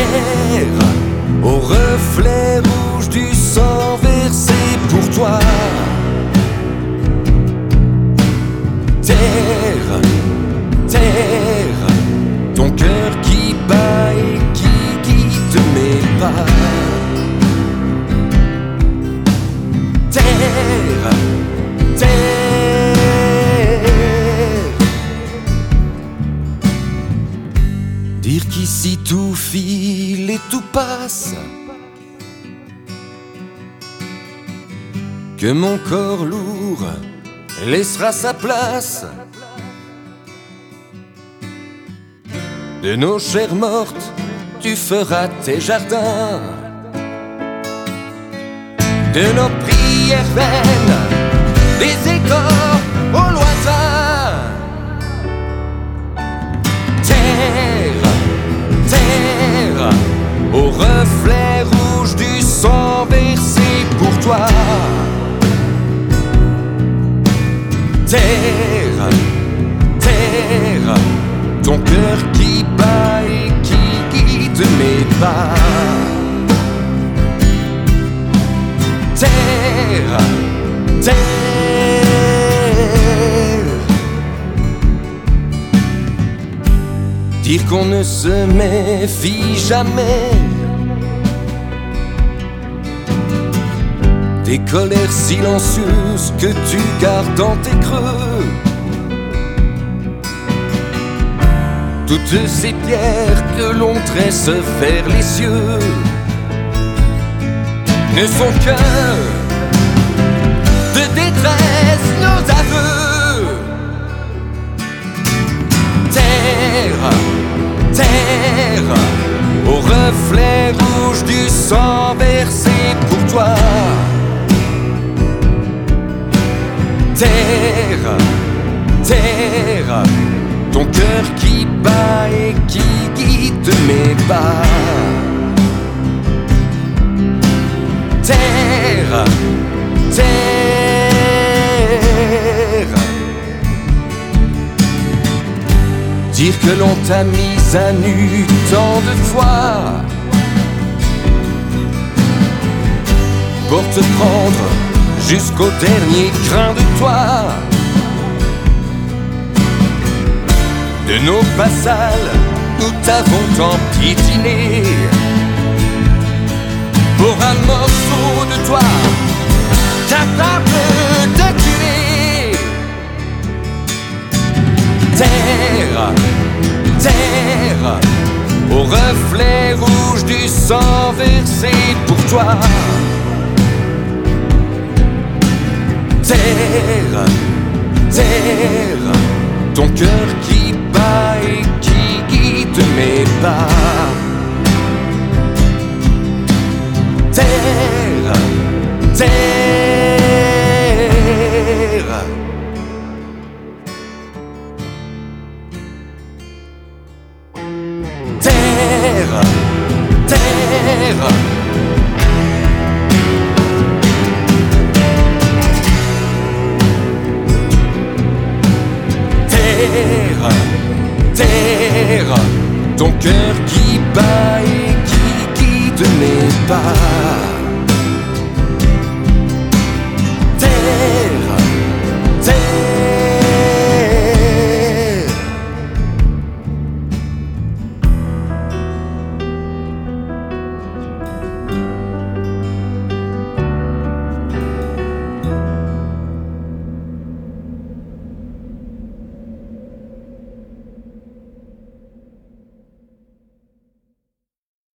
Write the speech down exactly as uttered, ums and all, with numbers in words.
Terre, au reflet rouge du sang versé pour toi. Terre, terre, ton cœur qui bat et qui guide mes pas. Terre, terre, dire qu'ici tout file et tout passe, que mon corps lourd laissera sa place. De nos chairs mortes, tu feras tes jardins. De nos prières vaines, des échos au lointain. Terre, terre, au reflet rouge du sang versé pour toi. Terre, terre, ton cœur qui bat et qui guide mes pas. Terre, terre, dire qu'on ne se méfie jamais des colères silencieuses que tu gardes dans tes creux. Toutes ces pierres que l'on tresse vers les cieux ne sont que de détresse nos aveux. Terre, terre, au reflet rouge du sang versé pour toi. Terre, terre, ton cœur qui bat et qui guide mes pas. Terre, terre, dire que l'on t'a mise à nu tant de fois pour te prendre jusqu'au dernier grain de toi. De nos pas sales, nous t'avons tant piétiné pour un morceau de toi capable de tuer. Terre, terre, au reflet rouge du sang versé pour toi. Terre, terre, ton cœur qui bat et qui guide mes pas. Terre, terre, terre, terre, terre, terre, ton cœur qui bat et qui guide mes pas.